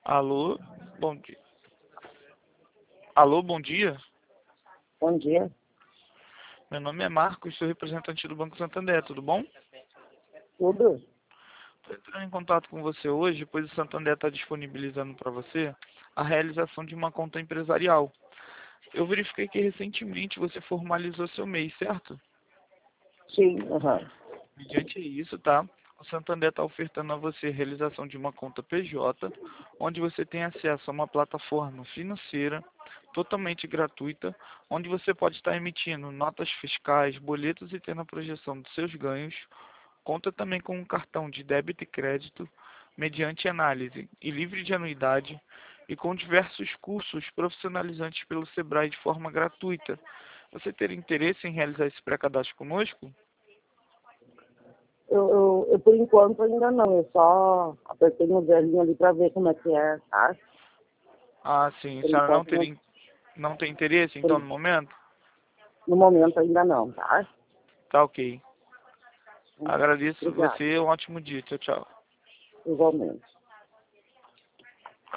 Alô, bom dia. Alô, bom dia. Bom dia. Meu nome é Marcos, sou representante do Banco Santander, tudo bom? Tudo? Estou entrando em contato com você hoje, pois o Santander está disponibilizando para você a realização de uma conta empresarial. Eu verifiquei que recentemente você formalizou seu MEI, certo? Sim, aham. Mediante isso, tá? O Santander está ofertando a você a realização de uma conta PJ, onde você tem acesso a uma plataforma financeira totalmente gratuita, onde você pode estar emitindo notas fiscais, boletos e tendo a projeção dos seus ganhos. Conta também com um cartão de débito e crédito, mediante análise e livre de anuidade, e com diversos cursos profissionalizantes pelo Sebrae de forma gratuita. Você teria interesse em realizar esse pré-cadastro conosco? Eu, por enquanto, ainda não. Eu só apertei no velhinho ali pra ver como é que é, tá? Ah, sim. A Por senhora enquanto, não, não tem interesse, por, então, no momento? no momento ainda não, tá? Tá ok. Agradeço Obrigado. você. Um ótimo dia. Tchau, tchau. Igualmente.